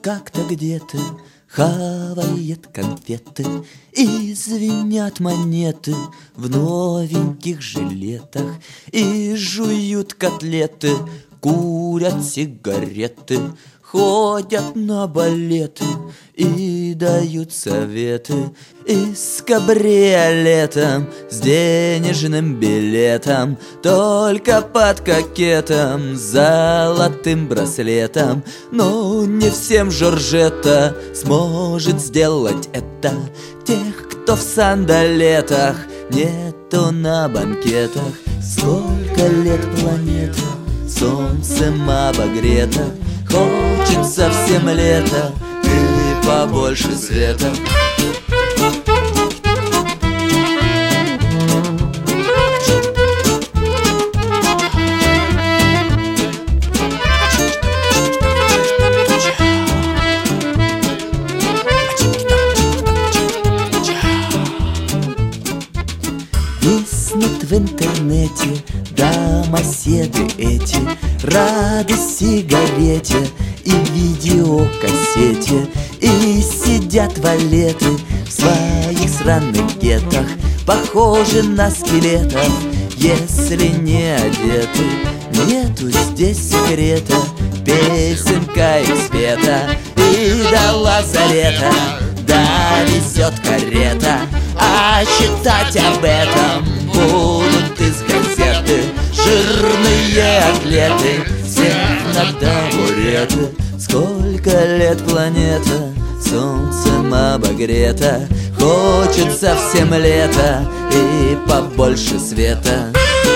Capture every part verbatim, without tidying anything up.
как-то где-то хавает конфеты, и звенят монеты в новеньких жилетах, и жуют котлеты, курят сигареты, ходят на балеты и дают советы из кабриолетом с денежным билетом, только под кокетом, золотым браслетом. Но не всем Жоржетта сможет сделать это. Тех, кто в сандалетах, нету на банкетах. Сколько лет планета солнцем обогрета, хочется всем лето и побольше света. Виснут в интернете домоседы эти, рады сигарете и видеокассете, и сидят валеты в своих сраных гетах, похожи на скелетов, если не одеты. Нету здесь секрета, песенка их света, и до лазарета довезет карета. А читать об этом будут из газеты жирные атлеты, всех на табуреты. Сколько лет планета солнцем обогрета, хочется всем лето и побольше света.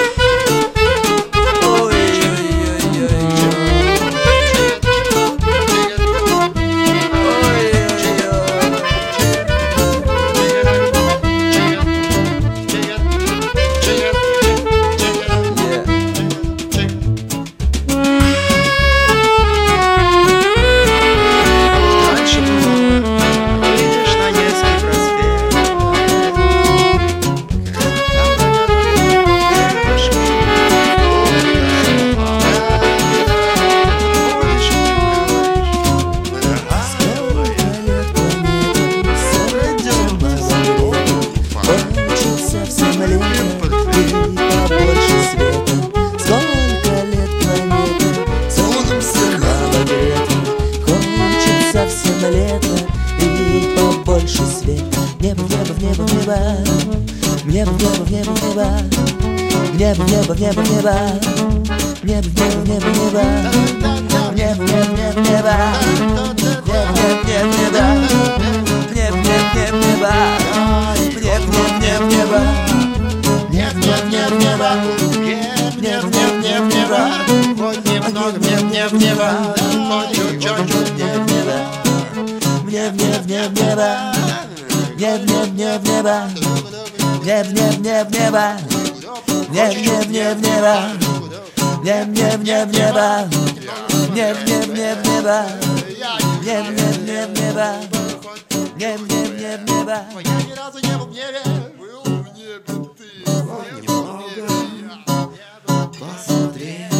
И побольше света. Небо, в небо, в небо, в небо. В небо, в небо, в небо, в небо. В небо, в небо, в небо, в небо. В небо, в небо, в небо, в небо. В небо, в небо, в небо, в небо. В небо, в небо, в небо. В небо, в небо, в небо. В небо, в небо, в небо. В небо, в небо, в небо. В небо, в небо, в небо. Хоть немного, в небо, в небо. Хоть чуть-чуть, в небо, в небо. Мне, мне, мне, в небо, мне, мне, мне, в небо, мне, мне, мне, в небо, мне, мне, мне, в небо, мне, мне, мне, в небо, мне, мне, мне, в небо, мне, мне, мне, в небо, мне, мне, мне, в небо. Я ни разу не был в небе. Был в небе ты. Немного посмотри.